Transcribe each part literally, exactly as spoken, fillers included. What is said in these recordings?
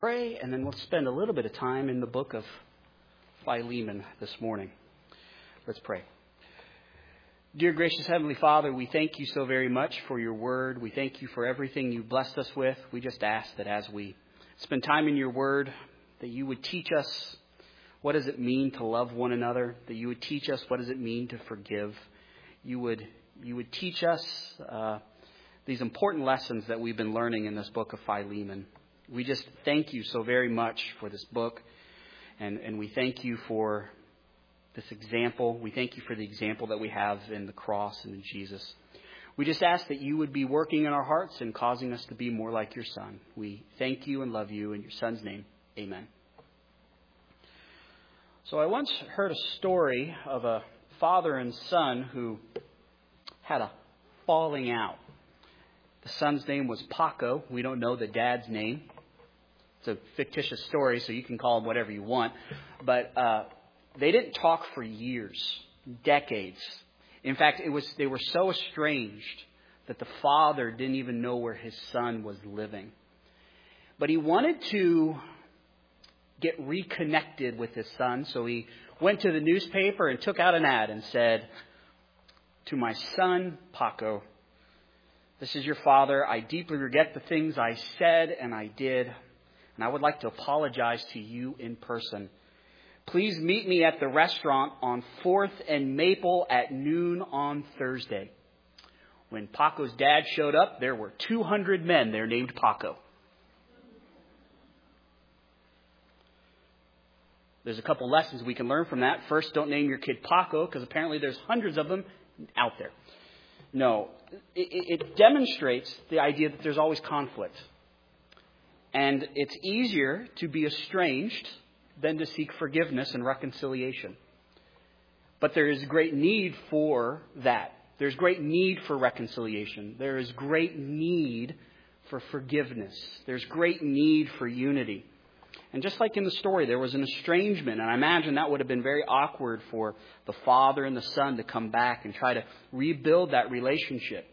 Pray, and then we'll spend a little bit of time in the book of Philemon this morning. Let's pray. Dear gracious Heavenly Father, we thank you so very much for your word. We thank you for everything you blessed us with. We just ask that as we spend time in your word, that you would teach us what does it mean to love one another, that you would teach us what does it mean to forgive. You would, you would teach us uh, these important lessons that we've been learning in this book of Philemon. We just thank you so very much for this book, and, and we thank you for this example. We thank you for the example that we have in the cross and in Jesus. We just ask that you would be working in our hearts and causing us to be more like your Son. We thank you and love you in your Son's name. Amen. So I once heard a story of a father and son who had a falling out. The son's name was Paco. We don't know the dad's name. It's a fictitious story, so you can call him whatever you want. But uh, they didn't talk for years, decades. In fact, it was they were so estranged that the father didn't even know where his son was living. But he wanted to get reconnected with his son, so he went to the newspaper and took out an ad and said, "To my son, Paco, this is your father. I deeply regret the things I said and I did. And I would like to apologize to you in person. Please meet me at the restaurant on fourth and Maple at noon on Thursday." When Paco's dad showed up, there were two hundred men there named Paco. There's a couple lessons we can learn from that. First, don't name your kid Paco, because apparently there's hundreds of them out there. No, it, it demonstrates the idea that there's always conflict. And it's easier to be estranged than to seek forgiveness and reconciliation. But there is great need for that. There's great need for reconciliation. There is great need for forgiveness. There's great need for unity. And just like in the story, there was an estrangement. And I imagine that would have been very awkward for the father and the son to come back and try to rebuild that relationship.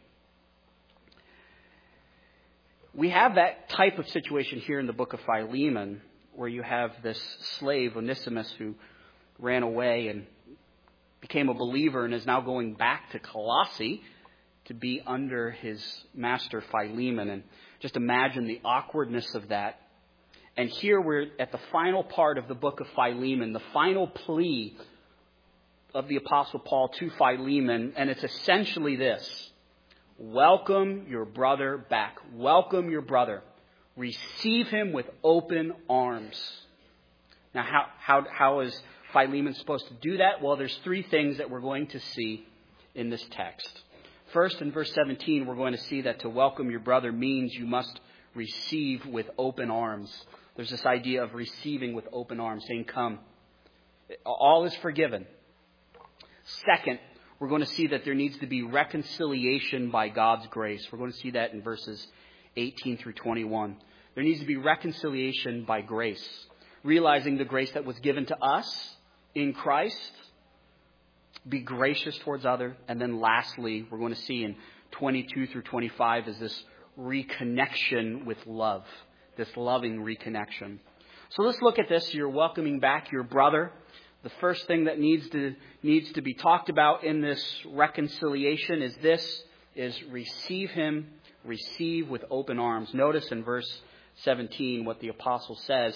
We have that type of situation here in the book of Philemon, where you have this slave, Onesimus, who ran away and became a believer and is now going back to Colossae to be under his master Philemon. And just imagine the awkwardness of that. And here we're at the final part of the book of Philemon, the final plea of the Apostle Paul to Philemon. And it's essentially this: welcome your brother back. Welcome your brother. Receive him with open arms. Now, how, how, how is Philemon supposed to do that? Well, there's three things that we're going to see in this text. First, in verse seventeen, we're going to see that to welcome your brother means you must receive with open arms. There's this idea of receiving with open arms, saying, "Come." All is forgiven. Second, we're going to see that there needs to be reconciliation by God's grace. We're going to see that in verses eighteen through twenty-one. There needs to be reconciliation by grace, realizing the grace that was given to us in Christ. Be gracious towards others. And then lastly, we're going to see in twenty-two through twenty-five is this reconnection with love, this loving reconnection. So let's look at this. You're welcoming back your brother. The first thing that needs to needs to be talked about in this reconciliation is this, is receive him, receive with open arms. Notice in verse seventeen what the apostle says.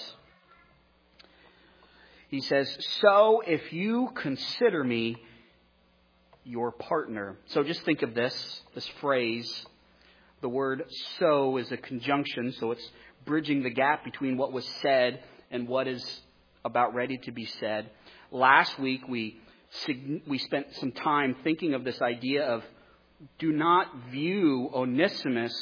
He says, "So if you consider me your partner." So just think of this, this phrase. The word "so" is a conjunction, so it's bridging the gap between what was said and what is about ready to be said. Last week, we we spent some time thinking of this idea of do not view Onesimus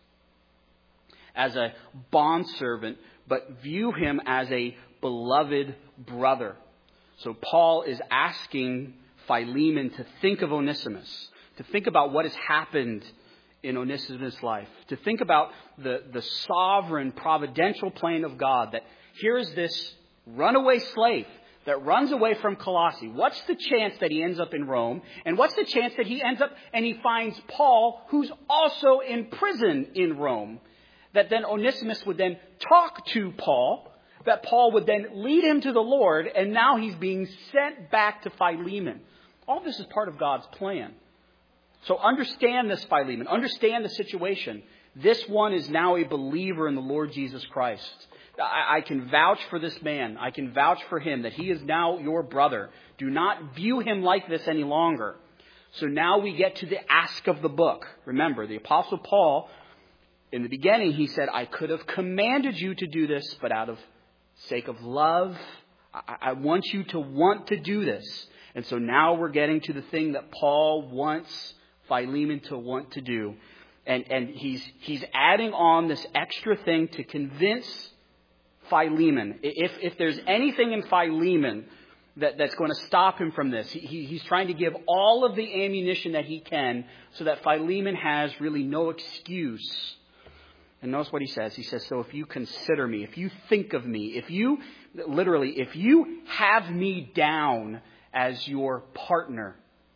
as a bondservant, but view him as a beloved brother. So Paul is asking Philemon to think of Onesimus, to think about what has happened in Onesimus' life, to think about the, the sovereign, providential plan of God, that here's this runaway slave that runs away from Colossae. What's the chance that he ends up in Rome? And what's the chance that he ends up and he finds Paul, who's also in prison in Rome? that then Onesimus would then talk to Paul, that Paul would then lead him to the Lord, and now he's being sent back to Philemon. All this is part of God's plan. So understand this, Philemon. Understand the situation. This one is now a believer in the Lord Jesus Christ. I, I can vouch for this man. I can vouch for him that he is now your brother. Do not view him like this any longer. So now we get to the ask of the book. Remember, the Apostle Paul, in the beginning, he said, I could have commanded you to do this, but out of sake of love, I, I want you to want to do this. And so now we're getting to the thing that Paul wants Philemon to want to do. And, and he's, he's adding on this extra thing to convince Philemon. If, if there's anything in Philemon that, that's going to stop him from this, he, he's trying to give all of the ammunition that he can so that Philemon has really no excuse. And notice what he says. He says, so if you consider me, if you think of me, if you, literally, if you have me down as your partner,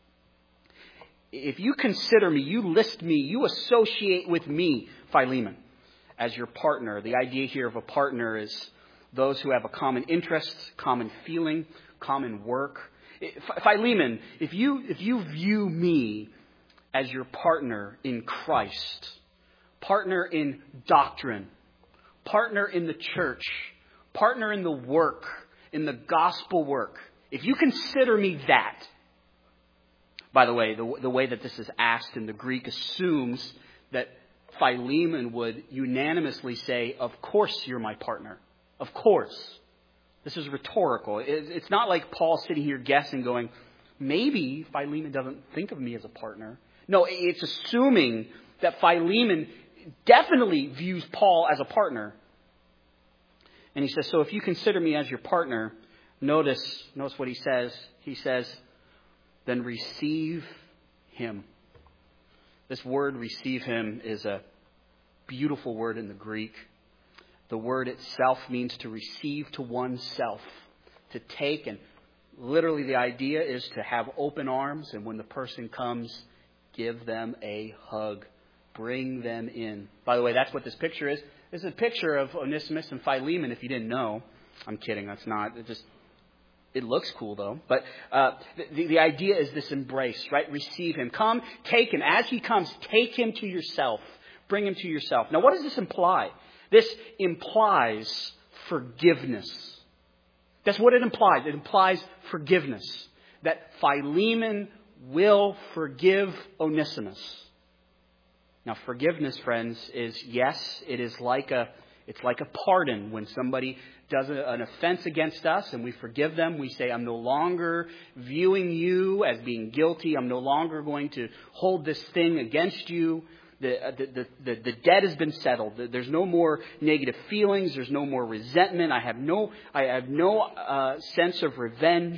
if you consider me, you list me, you associate with me, Philemon, as your partner. The idea here of a partner is those who have a common interest, common feeling, common work. Philemon, if you, if you view me as your partner in Christ, partner in doctrine, partner in the church, partner in the work, in the gospel work, if you consider me that, by the way, the, the way that this is asked in the Greek assumes that Philemon would unanimously say, of course you're my partner. Of course. This is rhetorical. It, it's not like Paul sitting here guessing, going, maybe Philemon doesn't think of me as a partner. No, it's assuming that Philemon definitely views Paul as a partner. And he says, so if you consider me as your partner, notice, notice what he says. He says, then receive him. This word, receive him, is a beautiful word in the Greek. The word itself means to receive to oneself, to take, and literally the idea is to have open arms, and when the person comes, give them a hug. Bring them in. By the way, that's what this picture is. This is a picture of Onesimus and Philemon, if you didn't know. I'm kidding, that's not. It just It looks cool, though. But uh, the, the idea is this embrace, right? Receive him. Come, take him. As he comes, take him to yourself. Bring him to yourself. Now, what does this imply? This implies forgiveness. That's what it implies. It implies forgiveness. That Philemon will forgive Onesimus. Now, forgiveness, friends, is, yes, it is like a, it's like a pardon. When somebody does an offense against us and we forgive them, we say, I'm no longer viewing you as being guilty. I'm no longer going to hold this thing against you. The, the, the, the debt has been settled. There's no more negative feelings. There's no more resentment. I have no, I have no uh, sense of revenge.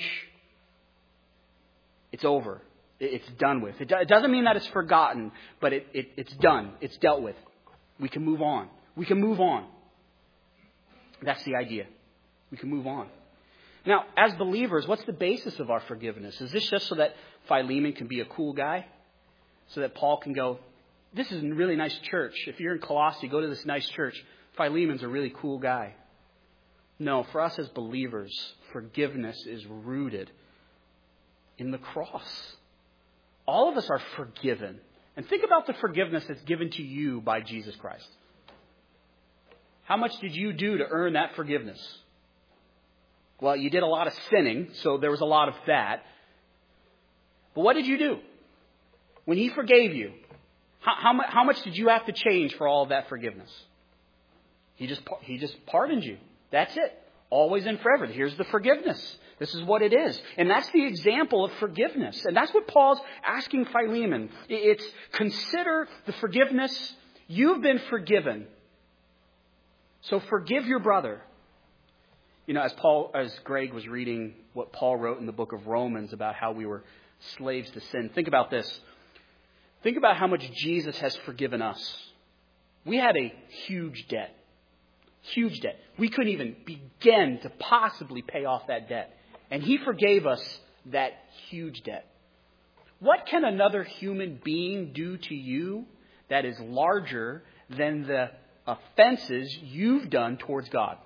It's over. It's done with. It doesn't mean that it's forgotten, but it, it, it's done. It's dealt with. We can move on. We can move on. That's the idea. We can move on. Now, as believers, what's the basis of our forgiveness? Is this just so that Philemon can be a cool guy? So that Paul can go, this is a really nice church. If you're in Colossae, go to this nice church. Philemon's a really cool guy. No, for us as believers, forgiveness is rooted in the cross. All of us are forgiven. And think about the forgiveness that's given to you by Jesus Christ. How much did you do to earn that forgiveness? Well, you did a lot of sinning, so there was a lot of that. But what did you do? When he forgave you, how, how, how much did you have to change for all of that forgiveness? He just, he just pardoned you. That's it. Always and forever. Here's the forgiveness. This is what it is. And that's the example of forgiveness. And that's what Paul's asking Philemon. It's consider the forgiveness. You've been forgiven. So forgive your brother. You know, as Paul, as Greg was reading what Paul wrote in the book of Romans about how we were slaves to sin. Think about this. Think about how much Jesus has forgiven us. We had a huge debt. Huge debt. We couldn't even begin to possibly pay off that debt. And he forgave us that huge debt. What can another human being do to you that is larger than the offenses you've done towards God.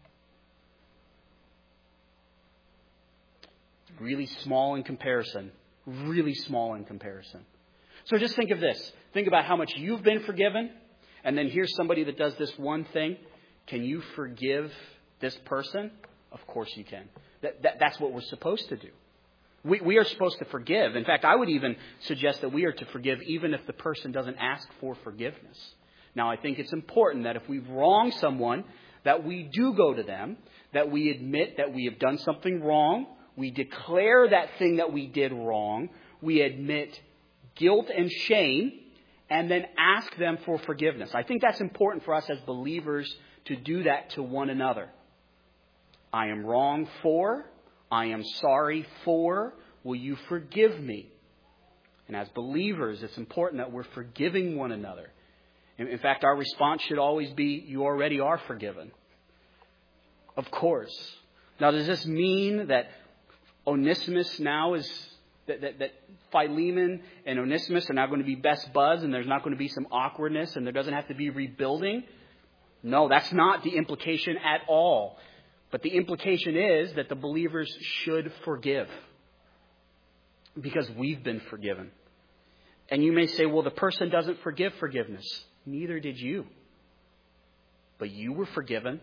Really small in comparison. Really small in comparison. So just think of this. Think about how much you've been forgiven. And then here's somebody that does this one thing. Can you forgive this person? Of course you can. That, that, that's what we're supposed to do. We, we are supposed to forgive. In fact, I would even suggest that we are to forgive even if the person doesn't ask for forgiveness. Now, I think it's important that if we've wronged someone, that we do go to them, that we admit that we have done something wrong. We declare that thing that we did wrong. We admit guilt and shame, and then ask them for forgiveness. I think that's important for us as believers to do that to one another. I am wrong for, I am sorry for, will you forgive me? And as believers, it's important that we're forgiving one another. In fact, our response should always be, you already are forgiven. Of course. Now, does this mean that Onesimus now is, that, that, that Philemon and Onesimus are now going to be best buds and there's not going to be some awkwardness and there doesn't have to be rebuilding? No, that's not the implication at all. But the implication is that the believers should forgive because we've been forgiven. And you may say, well, the person doesn't forgive forgiveness. Neither did you. But you were forgiven.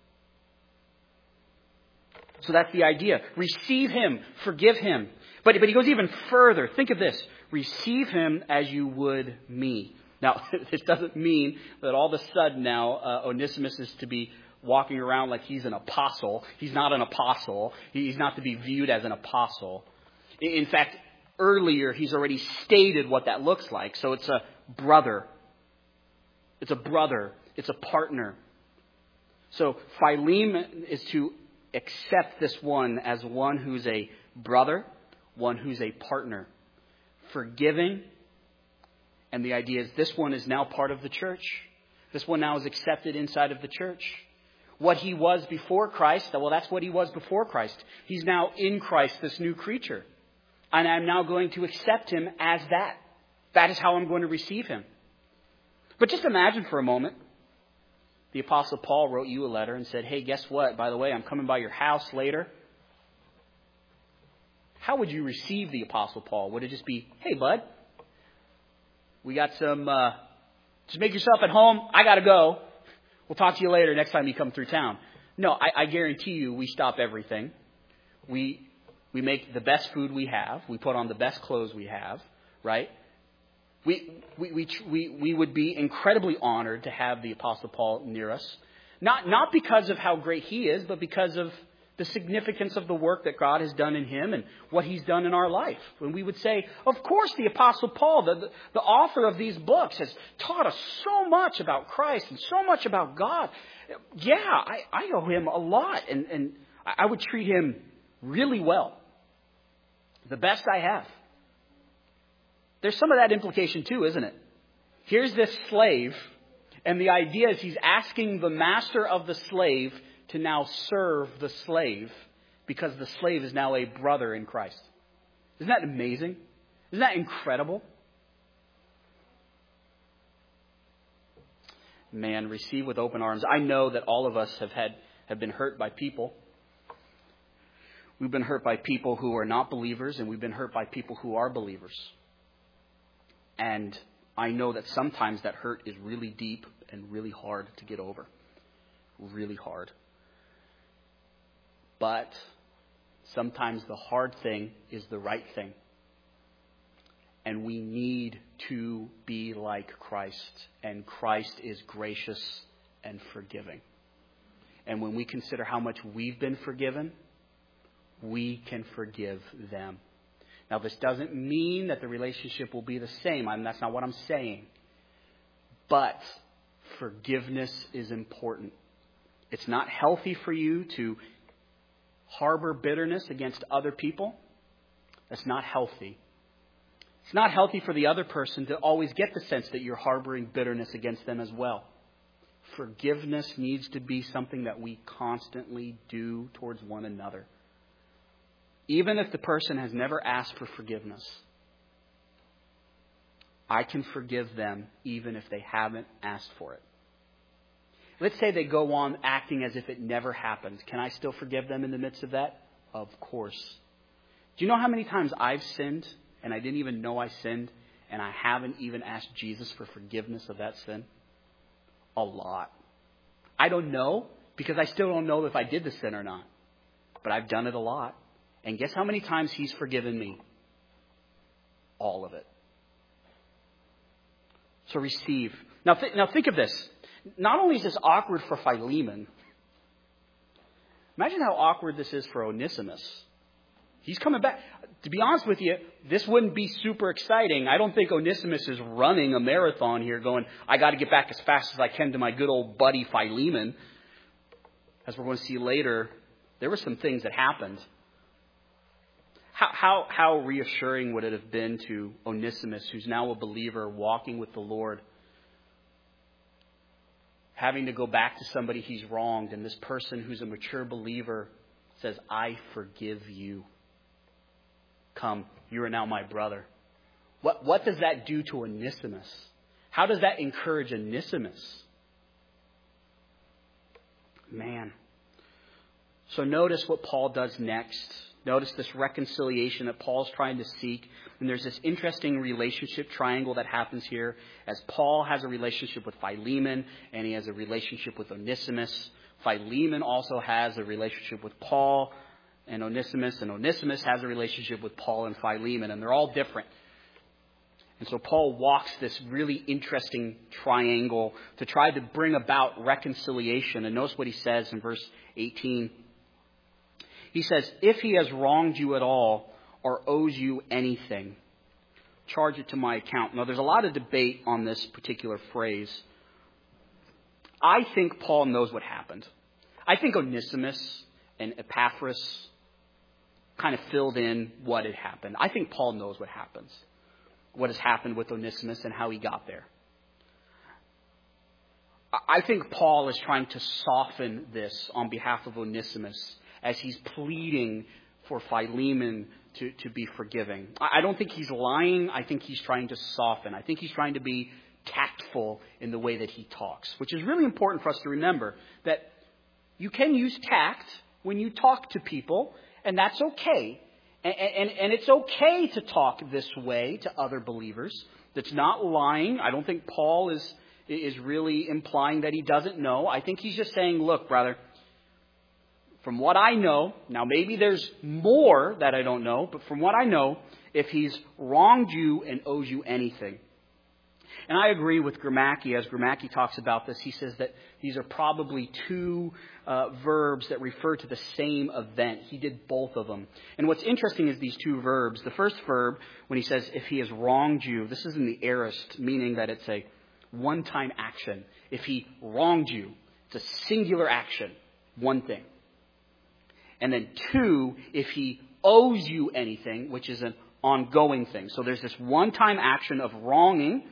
So that's the idea. Receive him. Forgive him. But, but he goes even further. Think of this. Receive him as you would me. Now, this doesn't mean that all of a sudden now uh, Onesimus is to be walking around like he's an apostle. He's not an apostle. He's not to be viewed as an apostle. In fact, earlier he's already stated what that looks like. So it's a brother. It's a brother. It's a partner. So Philemon is to accept this one as one who's a brother, one who's a partner, forgiving. And the idea is this one is now part of the church. This one now is accepted inside of the church. What he was before Christ, well, that's what he was before Christ. He's now in Christ, this new creature. And I'm now going to accept him as that. That is how I'm going to receive him. But just imagine for a moment, the Apostle Paul wrote you a letter and said, hey, guess what? By the way, I'm coming by your house later. How would you receive the Apostle Paul? Would it just be, hey, bud, we got some, uh, just make yourself at home. I got to go. We'll talk to you later next time you come through town. No, I, I guarantee you we stop everything. We we make the best food we have. We put on the best clothes we have, right? We we we we, we would be incredibly honored to have the Apostle Paul near us. Not not because of how great he is, but because of the significance of the work that God has done in him and what he's done in our life. When we would say, of course, the Apostle Paul, the, the, the author of these books, has taught us so much about Christ and so much about God. Yeah, I, I owe him a lot, and, and I would treat him really well. The best I have. There's some of that implication too, isn't it? Here's this slave, and the idea is he's asking the master of the slave to now serve the slave because the slave is now a brother in Christ. Isn't that amazing? Isn't that incredible? Man, receive with open arms. I know that all of us have had have been hurt by people. We've been hurt by people who are not believers, and we've been hurt by people who are believers. And I know that sometimes that hurt is really deep and really hard to get over. Really hard. But sometimes the hard thing is the right thing. And we need to be like Christ. And Christ is gracious and forgiving. And when we consider how much we've been forgiven, we can forgive them. Now, this doesn't mean that the relationship will be the same. I mean, that's not what I'm saying. But forgiveness is important. It's not healthy for you to harbor bitterness against other people. That's not healthy. It's not healthy for the other person to always get the sense that you're harboring bitterness against them as well. Forgiveness needs to be something that we constantly do towards one another. Even if the person has never asked for forgiveness, I can forgive them even if they haven't asked for it. Let's say they go on acting as if it never happened. Can I still forgive them in the midst of that? Of course. Do you know how many times I've sinned and I didn't even know I sinned and I haven't even asked Jesus for forgiveness of that sin? A lot. I don't know because I still don't know if I did the sin or not. But I've done it a lot. And guess how many times He's forgiven me? All of it. So receive. Now, th- now think of this. Not only is this awkward for Philemon, imagine how awkward this is for Onesimus. He's coming back. To be honest with you, this wouldn't be super exciting. I don't think Onesimus is running a marathon here going, I got to get back as fast as I can to my good old buddy Philemon. As we're going to see later, there were some things that happened. How, how, how reassuring would it have been to Onesimus, who's now a believer, walking with the Lord, having to go back to somebody he's wronged, and this person who's a mature believer says, I forgive you. Come, you are now my brother. What, what does that do to Onesimus? How does that encourage Onesimus? Man. So notice what Paul does next. Notice this reconciliation that Paul's trying to seek. And there's this interesting relationship triangle that happens here as Paul has a relationship with Philemon and he has a relationship with Onesimus. Philemon also has a relationship with Paul and Onesimus, and Onesimus has a relationship with Paul and Philemon, and they're all different. And so Paul walks this really interesting triangle to try to bring about reconciliation. And notice what he says in verse eighteen. He says, if he has wronged you at all or owes you anything, charge it to my account. Now, there's a lot of debate on this particular phrase. I think Paul knows what happened. I think Onesimus and Epaphras kind of filled in what had happened. I think Paul knows what happens, what has happened with Onesimus and how he got there. I think Paul is trying to soften this on behalf of Onesimus as he's pleading for Philemon to, to be forgiving. I don't think he's lying. I think he's trying to soften. I think he's trying to be tactful in the way that he talks, which is really important for us to remember that you can use tact when you talk to people, and that's okay. And, and, and it's okay to talk this way to other believers. That's not lying. I don't think Paul is, is really implying that he doesn't know. I think he's just saying, look, brother, from what I know, now maybe there's more that I don't know, but from what I know, if he's wronged you and owes you anything. And I agree with Gramacki. As Gramacki talks about this, he says that these are probably two uh, verbs that refer to the same event. He did both of them. And what's interesting is these two verbs. The first verb, when he says, if he has wronged you, this is in the aorist, meaning that it's a one-time action. If he wronged you, it's a singular action, one thing. And then two, if he owes you anything, which is an ongoing thing. So there's this one-time action of wronging,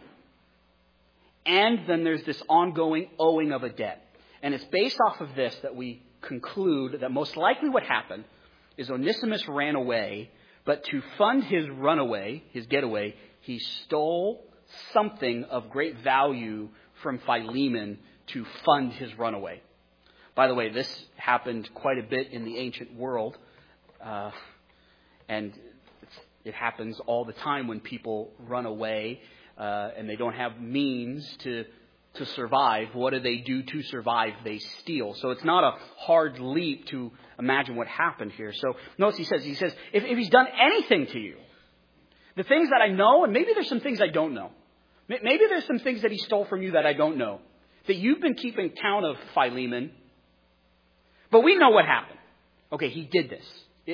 and then there's this ongoing owing of a debt. And it's based off of this that we conclude that most likely what happened is Onesimus ran away, but to fund his runaway, his getaway, he stole something of great value from Philemon to fund his runaway. By the way, this happened quite a bit in the ancient world, uh, and it happens all the time when people run away uh, and they don't have means to to survive. What do they do to survive? They steal. So it's not a hard leap to imagine what happened here. So notice he says, he says, if, if he's done anything to you, the things that I know, and maybe there's some things I don't know. Maybe there's some things that he stole from you that I don't know, that you've been keeping count of, Philemon. But we know what happened. Okay, he did this.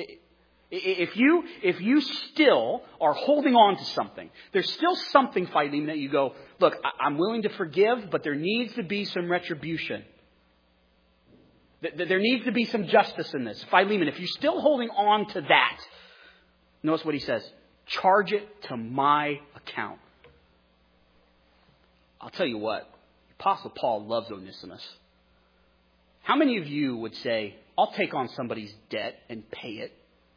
If you, if you still are holding on to something, there's still something, Philemon, that you go, look, I'm willing to forgive, but there needs to be some retribution. There needs to be some justice in this. Philemon, if you're still holding on to that, notice what he says. Charge it to my account. I'll tell you what, Apostle Paul loves Onesimus. How many of you would say, I'll take on somebody's debt and pay it?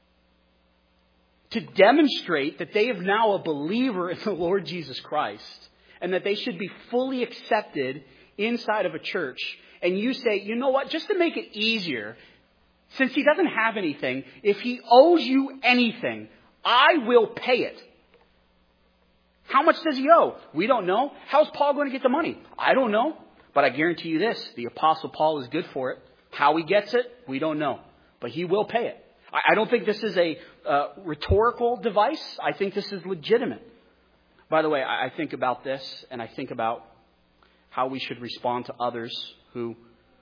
To demonstrate that they have now a believer in the Lord Jesus Christ and that they should be fully accepted inside of a church and you say, you know what, just to make it easier, since he doesn't have anything, if he owes you anything, I will pay it. How much does he owe? We don't know. How's Paul going to get the money? I don't know. But I guarantee you this, the Apostle Paul is good for it. How he gets it, we don't know. But he will pay it. I don't think this is a uh, rhetorical device. I think this is legitimate. By the way, I think about this, and I think about how we should respond to others who...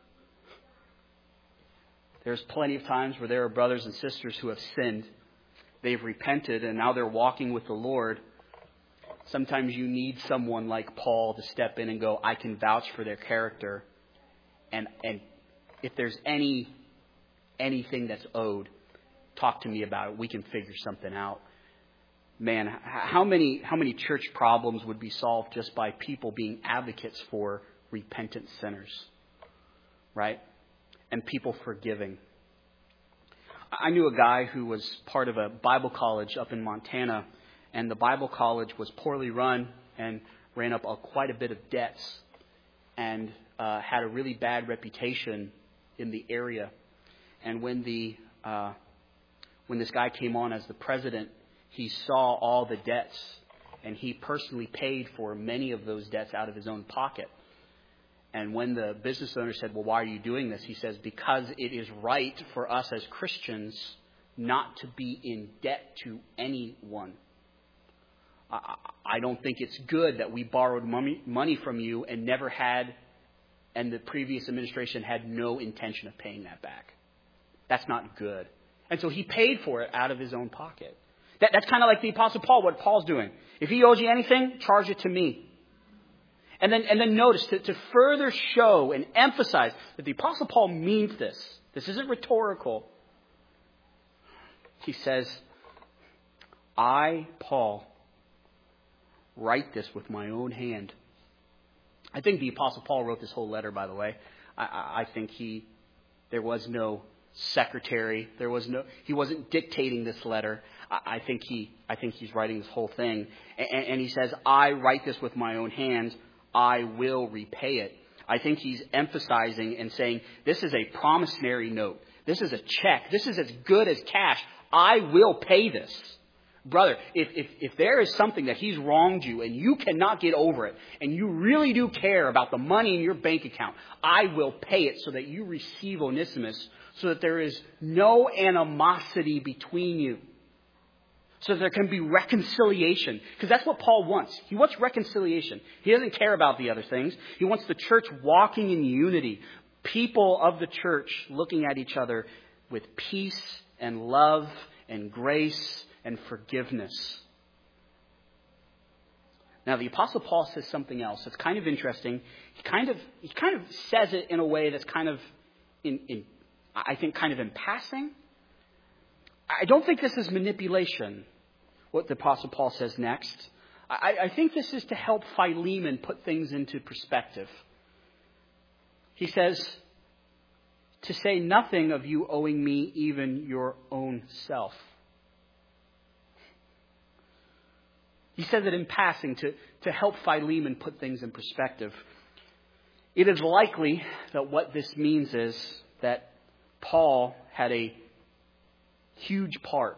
There's plenty of times where there are brothers and sisters who have sinned. They've repented, and now they're walking with the Lord. Sometimes you need someone like Paul to step in and go, I can vouch for their character. And and if there's any anything that's owed, talk to me about it. We can figure something out. Man, how many how many church problems would be solved just by people being advocates for repentant sinners, right? And people forgiving. I knew a guy who was part of a Bible college up in Montana, and the Bible college was poorly run and ran up a, quite a bit of debts, and uh, had a really bad reputation in the area. And when the uh, when this guy came on as the president, he saw all the debts, and he personally paid for many of those debts out of his own pocket. And when the business owner said, well, why are you doing this? He says, because it is right for us as Christians not to be in debt to anyone. I, I don't think it's good that we borrowed money, money from you and never had, and the previous administration had no intention of paying that back. That's not good. And so he paid for it out of his own pocket. That, that's kind of like the Apostle Paul, what Paul's doing. If he owes you anything, charge it to me. And then, and then notice, to, to further show and emphasize that the Apostle Paul means this. This isn't rhetorical. He says, I, Paul, write this with my own hand. I think the Apostle Paul wrote this whole letter, by the way. I, I, I think he, there was no secretary. There was no, he wasn't dictating this letter. I, I think he, I think he's writing this whole thing. And, and he says, I write this with my own hand. I will repay it. I think he's emphasizing and saying, this is a promissory note. This is a check. This is as good as cash. I will pay this. Brother, if, if, if there is something that he's wronged you and you cannot get over it, and you really do care about the money in your bank account, I will pay it so that you receive Onesimus, so that there is no animosity between you. So that there can be reconciliation. Because that's what Paul wants. He wants reconciliation. He doesn't care about the other things. He wants the church walking in unity. People of the church looking at each other with peace and love and grace and forgiveness. Now, the Apostle Paul says something else that's kind of interesting. He kind of he kind of says it in a way that's kind of, in, in I think, kind of in passing. I don't think this is manipulation, what the Apostle Paul says next. I, I think this is to help Philemon put things into perspective. He says, to say nothing of you owing me even your own self. He says it in passing to, to help Philemon put things in perspective. It is likely that what this means is that Paul had a huge part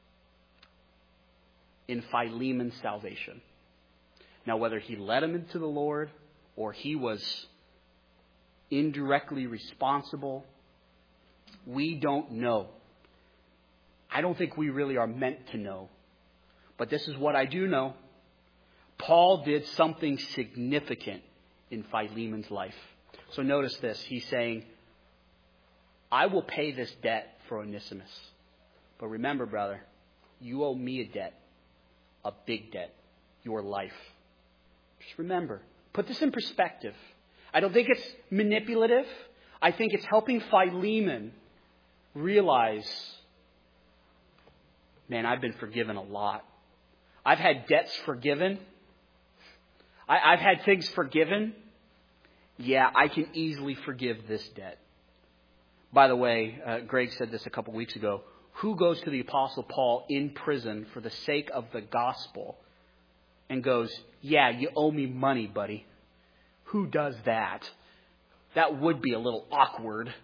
in Philemon's salvation. Now, whether he led him into the Lord or he was indirectly responsible, we don't know. I don't think we really are meant to know. But this is what I do know. Paul did something significant in Philemon's life. So notice this. He's saying, I will pay this debt for Onesimus. But remember, brother, you owe me a debt, a big debt, your life. Just remember, put this in perspective. I don't think it's manipulative. I think it's helping Philemon realize, man, I've been forgiven a lot. I've had debts forgiven. I, I've had things forgiven. Yeah, I can easily forgive this debt. By the way, uh, Greg said this a couple weeks ago. Who goes to the Apostle Paul in prison for the sake of the gospel and goes, yeah, you owe me money, buddy? Who does that? that would be a little awkward.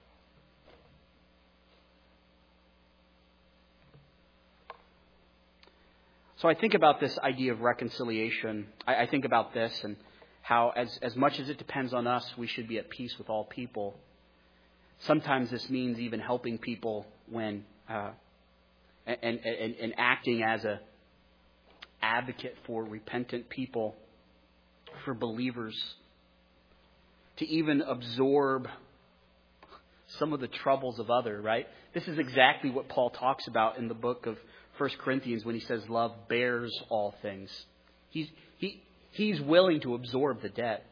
So I think about this idea of reconciliation. I, I think about this and how as, as much as it depends on us, we should be at peace with all people. Sometimes this means even helping people when uh, and, and, and acting as a advocate for repentant people, for believers, to even absorb some of the troubles of others, right? This is exactly what Paul talks about in the book of First Corinthians when he says love bears all things. He's, he, he's willing to absorb the debt.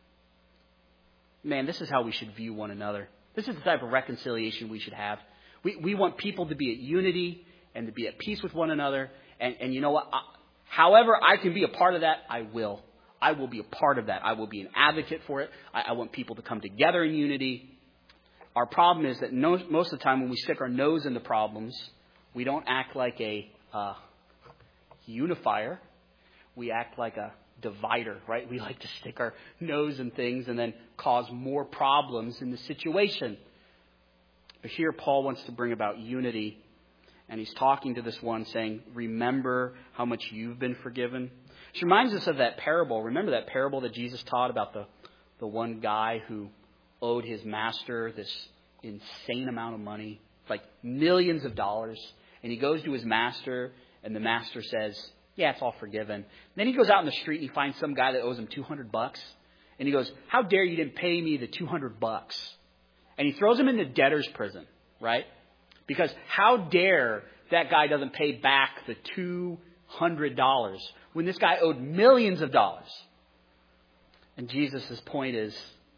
Man, this is how we should view one another. This is the type of reconciliation we should have. We, we want people to be at unity and to be at peace with one another. And, and you know what? I, however I can be a part of that, I will. I will be a part of that. I will be an advocate for it. I, I want people to come together in unity. Our problem is that no, most of the time when we stick our nose into problems, we don't act like a uh, unifier. We act like a divider, right? We like to stick our nose in things and then cause more problems in the situation. But here Paul wants to bring about unity. And he's talking to this one saying, remember how much you've been forgiven. Which reminds us of that parable. Remember that parable that Jesus taught about the, the one guy who owed his master this insane amount of money, like millions of dollars. And he goes to his master and the master says, yeah, it's all forgiven. And then he goes out in the street and he finds some guy that owes him two hundred bucks. And he goes, how dare you didn't pay me the two hundred bucks? And he throws him in the debtor's prison, right? Because how dare that guy doesn't pay back the two hundred dollars when this guy owed millions of dollars? And Jesus' point is,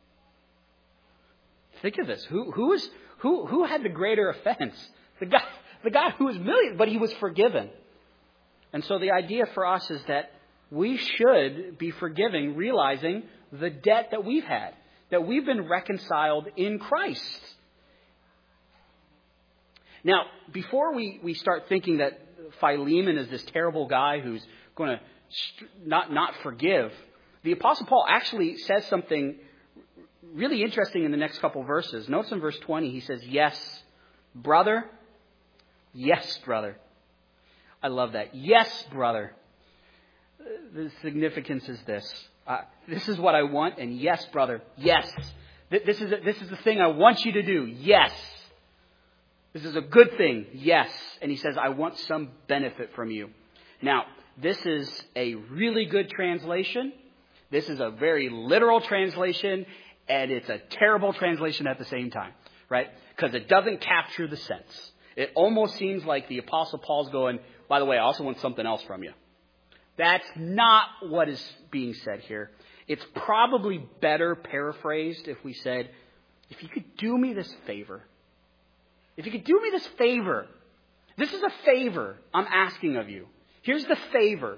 think of this. Who, who, is, who, who had the greater offense? The guy, the guy who was millions, but he was forgiven. And so the idea for us is that we should be forgiving, realizing the debt that we've had, that we've been reconciled in Christ. Now, before we, we start thinking that Philemon is this terrible guy who's going to not, not forgive, the Apostle Paul actually says something really interesting in the next couple verses. Notice in verse twenty, he says, yes, brother. Yes, brother. I love that. Yes, brother. The significance is this. Uh, this is what I want. And yes, brother. Yes. This is, a, this is the thing I want you to do. Yes. This is a good thing. Yes. And he says, I want some benefit from you. Now, this is a really good translation. This is a very literal translation. And it's a terrible translation at the same time, right? Because it doesn't capture the sense. It almost seems like the Apostle Paul's going, by the way, I also want something else from you. That's not what is being said here. It's probably better paraphrased if we said, if you could do me this favor, if you could do me this favor, this is a favor I'm asking of you. Here's the favor.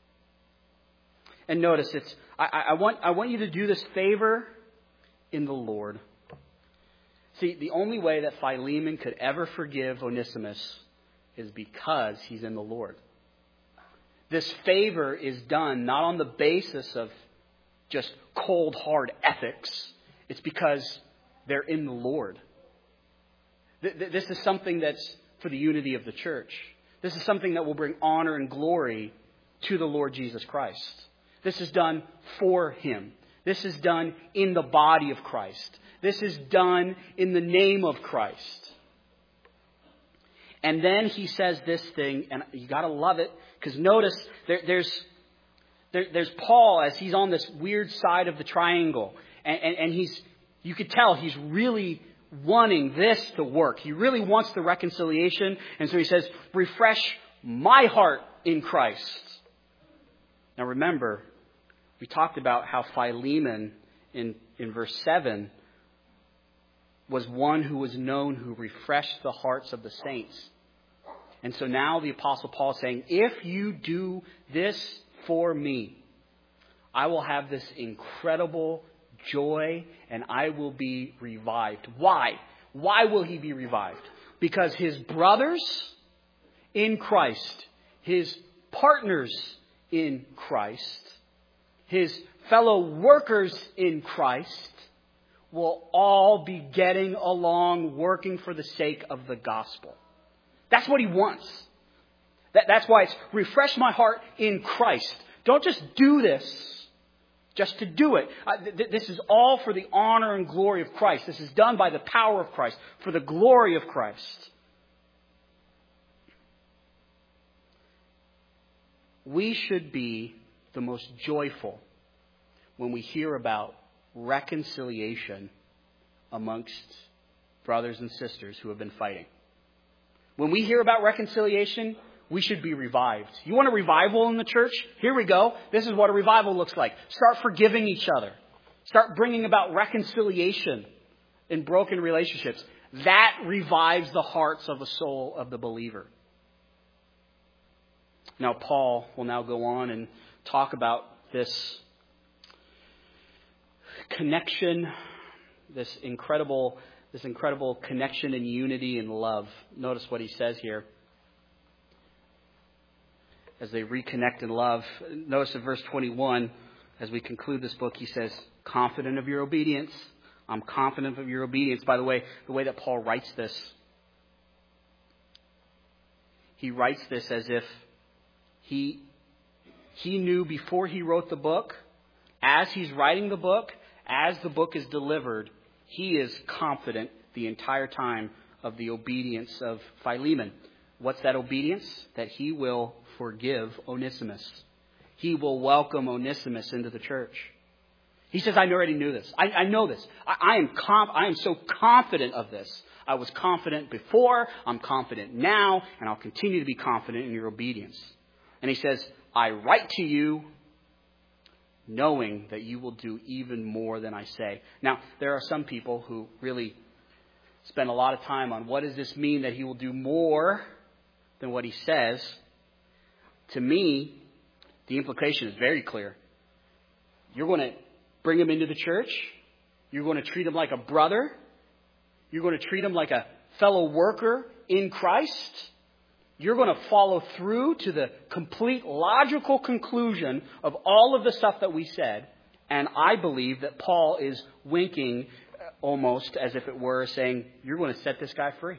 And notice it's, I, I want, I want you to do this favor in the Lord. See, the only way that Philemon could ever forgive Onesimus is because he's in the Lord. This favor is done not on the basis of just cold, hard ethics. It's because they're in the Lord. This is something that's for the unity of the church. This is something that will bring honor and glory to the Lord Jesus Christ. This is done for him. This is done in the body of Christ. This is done in the name of Christ. And then he says this thing, and you got to love it, because notice there, there's there, there's Paul as he's on this weird side of the triangle, and, and, and he's you could tell he's really wanting this to work. He really wants the reconciliation, and so he says, "Refresh my heart in Christ." Now remember, we talked about how Philemon in in verse seven was one who was known who refreshed the hearts of the saints. And so now the Apostle Paul is saying, if you do this for me, I will have this incredible joy and I will be revived. Why? Why will he be revived? Because his brothers in Christ, his partners in Christ, his fellow workers in Christ will all be getting along, working for the sake of the gospel. That's what he wants. That, that's why it's refresh my heart in Christ. Don't just do this just to do it. Uh, th- this is all for the honor and glory of Christ. This is done by the power of Christ, for the glory of Christ. We should be the most joyful when we hear about reconciliation amongst brothers and sisters who have been fighting. When we hear about reconciliation, we should be revived. You want a revival in the church? Here we go. This is what a revival looks like. Start forgiving each other. Start bringing about reconciliation in broken relationships. That revives the hearts of the soul of the believer. Now, Paul will now go on and talk about this connection, this incredible, this incredible connection and unity and love. Notice what he says here. As they reconnect in love. Notice in verse twenty-one, as we conclude this book, he says, confident of your obedience. I'm confident of your obedience. By the way, the way that Paul writes this, he writes this as if he, he knew before he wrote the book, as he's writing the book, as the book is delivered, he is confident the entire time of the obedience of Philemon. What's that obedience? That he will forgive Onesimus. He will welcome Onesimus into the church. He says, I already knew this. I, I know this. I, I am conf- I am so confident of this. I was confident before. I'm confident now. And I'll continue to be confident in your obedience. And he says, I write to you knowing that you will do even more than I say. Now, there are some people who really spend a lot of time on what does this mean that he will do more than what he says. To me, the implication is very clear. You're going to bring him into the church. You're going to treat him like a brother. You're going to treat him like a fellow worker in Christ. You're going to follow through to the complete logical conclusion of all of the stuff that we said. And I believe that Paul is winking almost as if it were saying, you're going to set this guy free.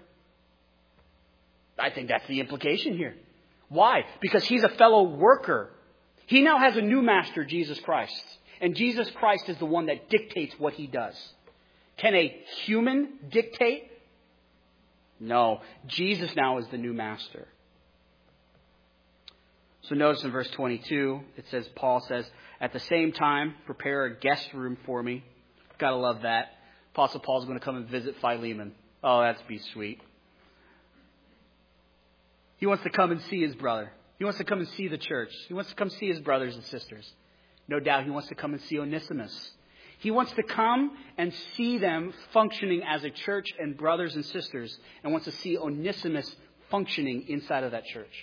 I think that's the implication here. Why? Because he's a fellow worker. He now has a new master, Jesus Christ. And Jesus Christ is the one that dictates what he does. Can a human dictate? No. Jesus now is the new master. So notice in verse twenty-two, it says, Paul says, at the same time, prepare a guest room for me. Gotta love that. Apostle Paul's going to come and visit Philemon. Oh, that's be sweet. He wants to come and see his brother. He wants to come and see the church. He wants to come see his brothers and sisters. No doubt he wants to come and see Onesimus. He wants to come and see them functioning as a church and brothers and sisters, and wants to see Onesimus functioning inside of that church.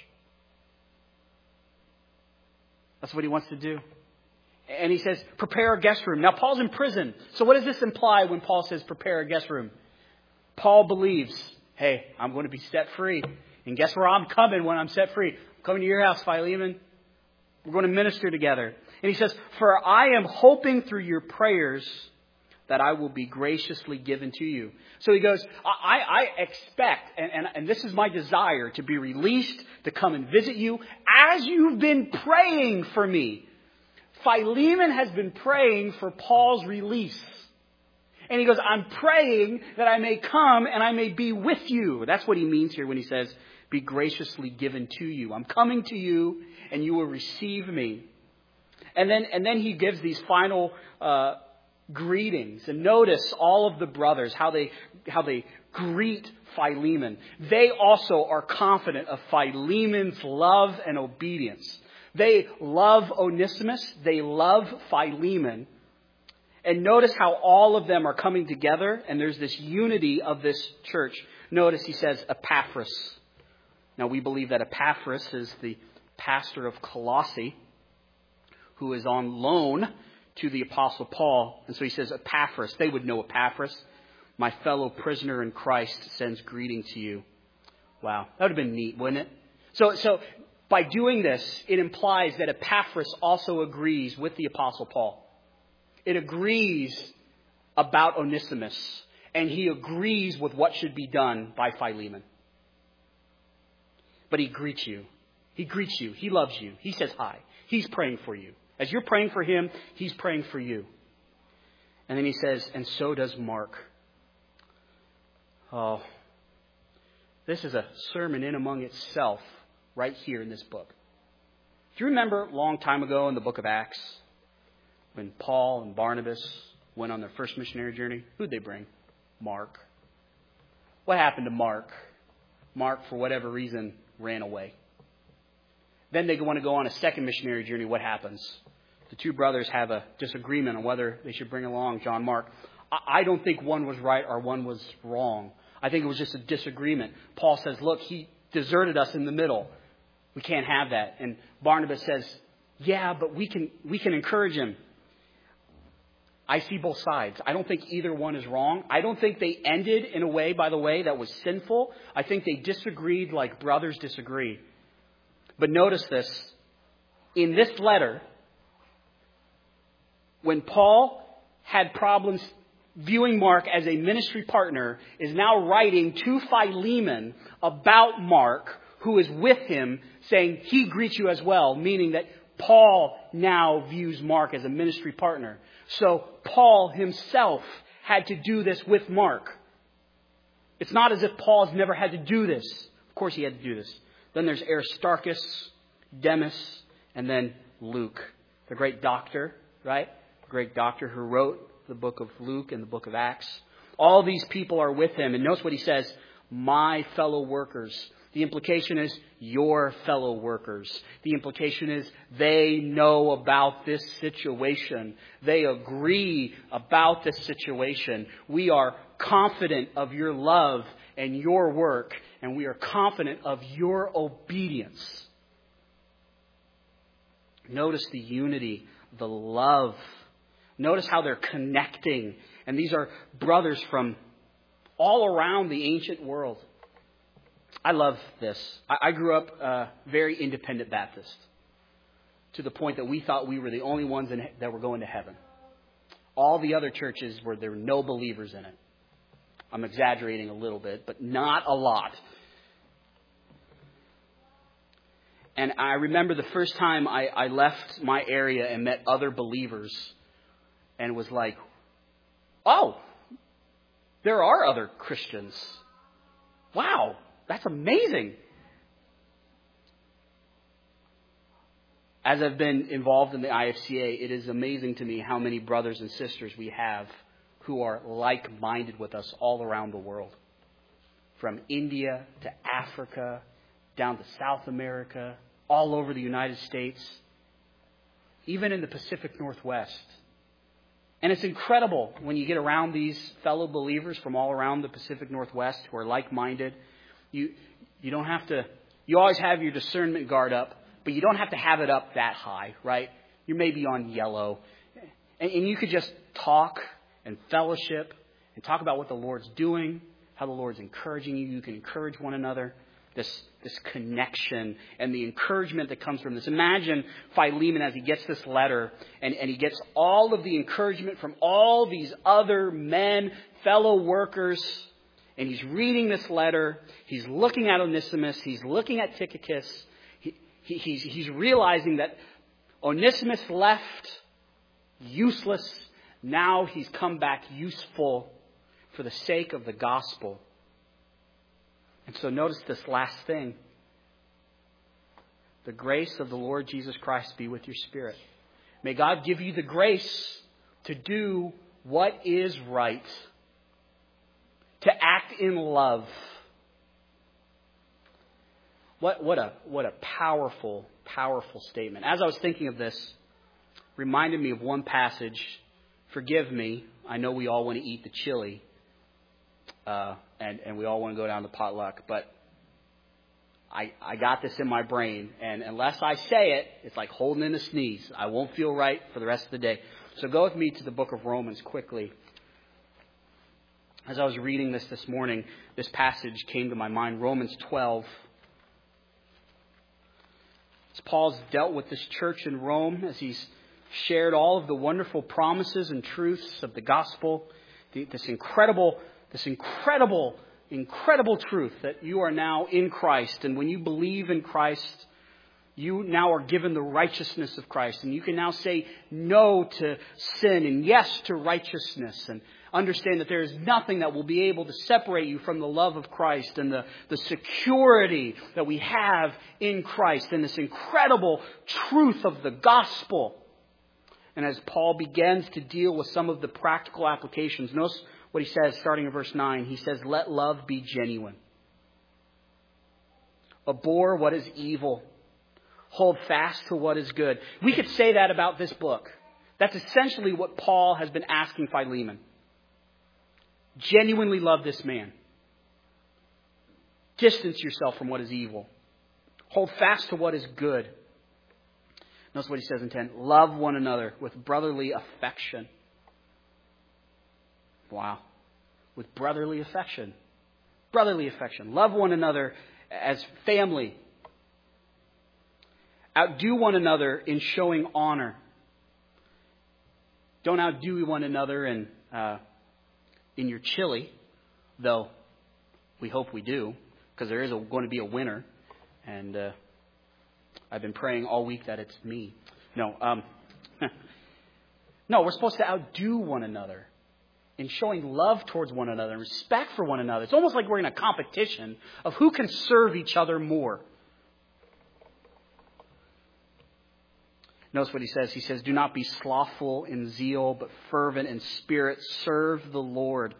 That's what he wants to do. And he says, prepare a guest room. Now, Paul's in prison. So what does this imply when Paul says prepare a guest room? Paul believes, hey, I'm going to be set free. And guess where I'm coming when I'm set free? I'm coming to your house, Philemon. We're going to minister together. And he says, for I am hoping through your prayers that I will be graciously given to you. So he goes, I, I expect, and, and, and this is my desire, to be released, to come and visit you as you've been praying for me. Philemon has been praying for Paul's release. And he goes, I'm praying that I may come and I may be with you. That's what he means here when he says, be graciously given to you. I'm coming to you and you will receive me. And then, and then he gives these final uh, greetings. And notice all of the brothers, how they, how they greet Philemon. They also are confident of Philemon's love and obedience. They love Onesimus. They love Philemon. And notice how all of them are coming together. And there's this unity of this church. Notice he says Epaphras. Now we believe that Epaphras is the pastor of Colossae, who is on loan to the Apostle Paul. And so he says Epaphras. They would know Epaphras. My fellow prisoner in Christ sends greeting to you. Wow. That would have been neat, wouldn't it? So, so by doing this, it implies that Epaphras also agrees with the Apostle Paul. It agrees about Onesimus, and he agrees with what should be done by Philemon. But he greets you. He greets you. He loves you. He says hi. He's praying for you. As you're praying for him, he's praying for you. And then he says, and so does Mark. Oh, this is a sermon in among itself right here in this book. Do you remember a long time ago in the book of Acts when Paul and Barnabas went on their first missionary journey? Who'd they bring? Mark. What happened to Mark? Mark, for whatever reason, ran away. Then they want to go on a second missionary journey. What happens? The two brothers have a disagreement on whether they should bring along John Mark. I don't think one was right or one was wrong. I think it was just a disagreement. Paul says, look, he deserted us in the middle. We can't have that. And Barnabas says, yeah, but we can we can encourage him. I see both sides. I don't think either one is wrong. I don't think they ended in a way, by the way, that was sinful. I think they disagreed like brothers disagree. But notice this. In this letter, when Paul had problems viewing Mark as a ministry partner, is now writing to Philemon about Mark, who is with him, saying he greets you as well, meaning that Paul now views Mark as a ministry partner. So Paul himself had to do this with Mark. It's not as if Paul's never had to do this. Of course he had to do this. Then there's Aristarchus, Demas, and then Luke, the great doctor, right? The great doctor who wrote the book of Luke and the book of Acts. All these people are with him. And notice what he says, my fellow workers. The implication is your fellow workers. The implication is they know about this situation. They agree about this situation. We are confident of your love and your work, and we are confident of your obedience. Notice the unity, the love. Notice how they're connecting. And these are brothers from all around the ancient world. I love this. I grew up uh, very independent Baptist, to the point that we thought we were the only ones in, that were going to heaven. All the other churches were there were no believers in it. I'm exaggerating a little bit, but not a lot. And I remember the first time I, I left my area and met other believers and was like, oh, there are other Christians. Wow. That's amazing. As I've been involved in the I F C A, it is amazing to me how many brothers and sisters we have who are like-minded with us all around the world. From India to Africa, down to South America, all over the United States, even in the Pacific Northwest. And it's incredible when you get around these fellow believers from all around the Pacific Northwest who are like-minded. You you don't have to, you always have your discernment guard up, but you don't have to have it up that high, right? You may be on yellow. And, and you could just talk and fellowship and talk about what the Lord's doing, how the Lord's encouraging you. You can encourage one another. This, this connection and the encouragement that comes from this. Imagine Philemon as he gets this letter and, and he gets all of the encouragement from all these other men, fellow workers. And he's reading this letter. He's looking at Onesimus. He's looking at Tychicus. He, he, he's, he's realizing that Onesimus left useless. Now he's come back useful for the sake of the gospel. And so notice this last thing. The grace of the Lord Jesus Christ be with your spirit. May God give you the grace to do what is right. To act in love. What, what a what a powerful, powerful statement. As I was thinking of this, reminded me of one passage. Forgive me. I know we all want to eat the chili. Uh, and, and we all want to go down to potluck. But I, I got this in my brain. And unless I say it, it's like holding in a sneeze. I won't feel right for the rest of the day. So go with me to the book of Romans quickly. As I was reading this this morning, this passage came to my mind, Romans twelve. As Paul's dealt with this church in Rome, as he's shared all of the wonderful promises and truths of the gospel, the, this incredible, this incredible, incredible truth that you are now in Christ. And when you believe in Christ, you now are given the righteousness of Christ. And you can now say no to sin and yes to righteousness. And understand that there is nothing that will be able to separate you from the love of Christ and the, the security that we have in Christ and this incredible truth of the gospel. And as Paul begins to deal with some of the practical applications, notice what he says starting in verse nine. He says, let love be genuine. Abhor what is evil. Hold fast to what is good. We could say that about this book. That's essentially what Paul has been asking Philemon. Genuinely love this man. Distance yourself from what is evil. Hold fast to what is good. Notice what he says in ten. Love one another with brotherly affection. Wow. With brotherly affection. Brotherly affection. Love one another as family. Outdo one another in showing honor. Don't outdo one another in uh, in your chili, though we hope we do, because there is a, going to be a winner, and uh, I've been praying all week that it's me. No, um, no, we're supposed to outdo one another in showing love towards one another and respect for one another. It's almost like we're in a competition of who can serve each other more. Notice what he says. He says, do not be slothful in zeal, but fervent in spirit. Serve the Lord.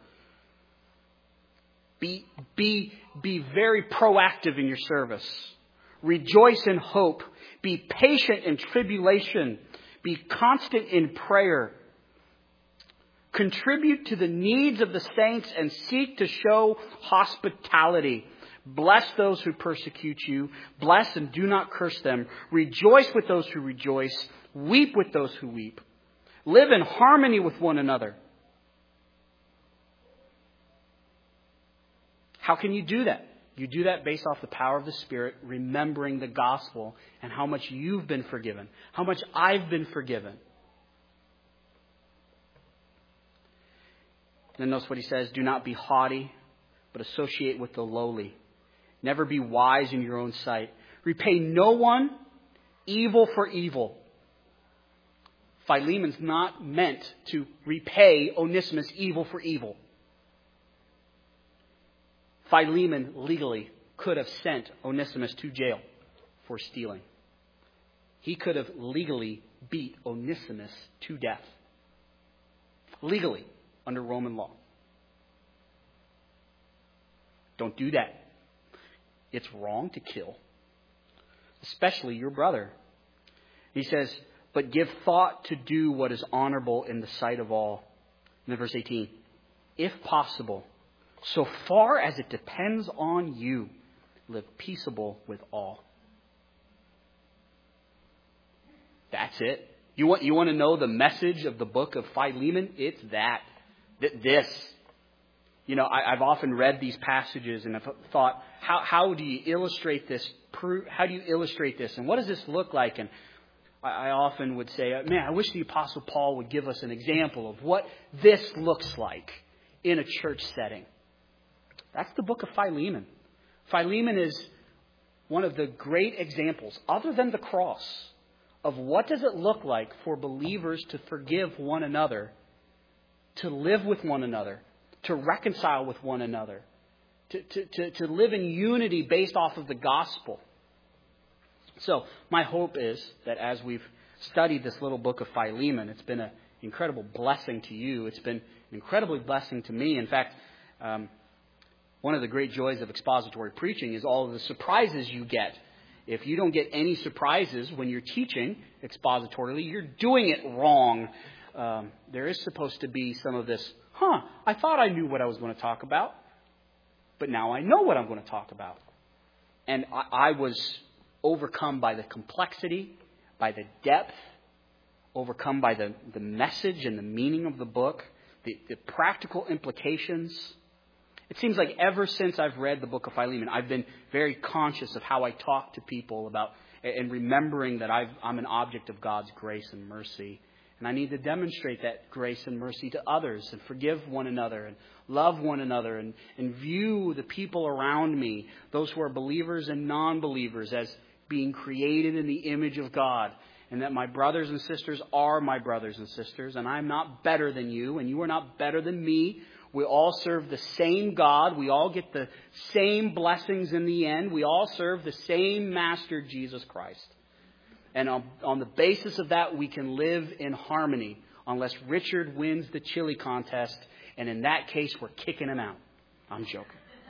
Be, be, be very proactive in your service. Rejoice in hope. Be patient in tribulation. Be constant in prayer. Contribute to the needs of the saints and seek to show hospitality. Bless those who persecute you. Bless and do not curse them. Rejoice with those who rejoice. Weep with those who weep. Live in harmony with one another. How can you do that? You do that based off the power of the Spirit, remembering the gospel and how much you've been forgiven, how much I've been forgiven. Then notice what he says. Do not be haughty, but associate with the lowly. Never be wise in your own sight. Repay no one evil for evil. Philemon's not meant to repay Onesimus evil for evil. Philemon legally could have sent Onesimus to jail for stealing. He could have legally beat Onesimus to death. Legally, under Roman law. Don't do that. It's wrong to kill, especially your brother. He says, but give thought to do what is honorable in the sight of all. And then verse eighteen, if possible, so far as it depends on you, live peaceable with all. That's it. You want, you want to know the message of the book of Philemon? It's that. This. You know, I, I've often read these passages and I've thought, how, how do you illustrate this? How do you illustrate this? And what does this look like? And I, I often would say, man, I wish the Apostle Paul would give us an example of what this looks like in a church setting. That's the book of Philemon. Philemon is one of the great examples, other than the cross, of what does it look like for believers to forgive one another, to live with one another, to reconcile with one another, to, to, to, to live in unity based off of the gospel. So my hope is that as we've studied this little book of Philemon, it's been an incredible blessing to you. It's been an incredibly blessing to me. In fact, um, one of the great joys of expository preaching is all of the surprises you get. If you don't get any surprises when you're teaching expositorily, you're doing it wrong. Um, there is supposed to be some of this, huh, I thought I knew what I was going to talk about, but now I know what I'm going to talk about. And I, I was overcome by the complexity, by the depth, overcome by the, the message and the meaning of the book, the, the practical implications. It seems like ever since I've read the book of Philemon, I've been very conscious of how I talk to people about and remembering that I've, I'm an object of God's grace and mercy. And I need to demonstrate that grace and mercy to others and forgive one another and love one another and, and view the people around me, those who are believers and non-believers, as being created in the image of God. And that my brothers and sisters are my brothers and sisters. And I'm not better than you, and you are not better than me. We all serve the same God. We all get the same blessings in the end. We all serve the same Master, Jesus Christ. And on, on the basis of that, we can live in harmony, unless Richard wins the chili contest. And in that case, we're kicking him out. I'm joking.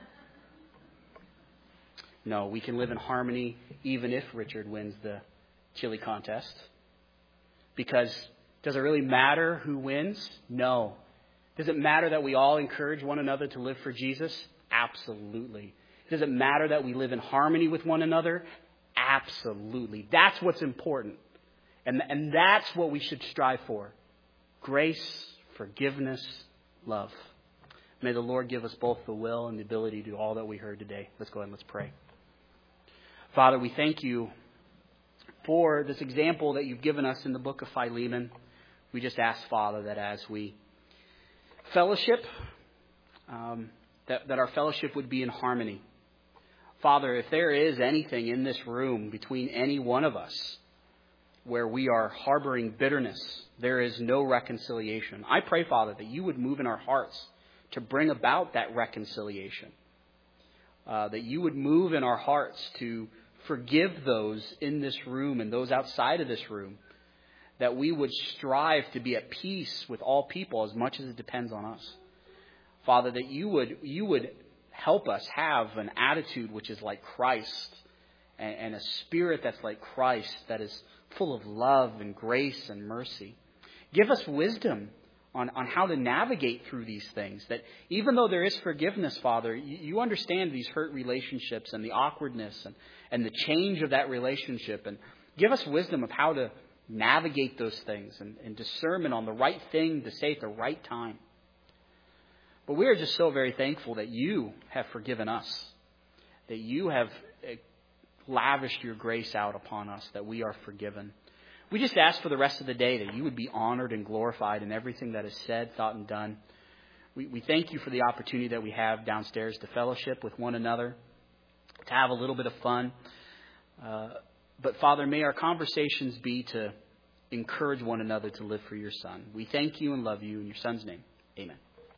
No, we can live in harmony even if Richard wins the chili contest. Because does it really matter who wins? No. Does it matter that we all encourage one another to live for Jesus? Absolutely. Does it matter that we live in harmony with one another? Absolutely. That's what's important. And, and that's what we should strive for. Grace, forgiveness, love. May the Lord give us both the will and the ability to do all that we heard today. Let's go ahead and let's pray. Father, we thank you for this example that you've given us in the book of Philemon. We just ask, Father, that as we fellowship, um, that, that our fellowship would be in harmony. Father, if there is anything in this room between any one of us where we are harboring bitterness, there is no reconciliation. I pray, Father, that you would move in our hearts to bring about that reconciliation. Uh, that you would move in our hearts to forgive those in this room and those outside of this room. That we would strive to be at peace with all people as much as it depends on us. Father, that you would you would help us have an attitude which is like Christ and, and a spirit that's like Christ, that is full of love and grace and mercy. Give us wisdom on, on how to navigate through these things. That even though there is forgiveness, Father, you, you understand these hurt relationships and the awkwardness and, and the change of that relationship. And give us wisdom of how to navigate those things and, and discernment on the right thing to say at the right time. But we are just so very thankful that you have forgiven us, that you have lavished your grace out upon us, that we are forgiven. We just ask for the rest of the day that you would be honored and glorified in everything that is said, thought, and done. We, we thank you for the opportunity that we have downstairs to fellowship with one another, to have a little bit of fun. Uh, but Father, may our conversations be to encourage one another to live for your Son. We thank you and love you in your Son's name. Amen.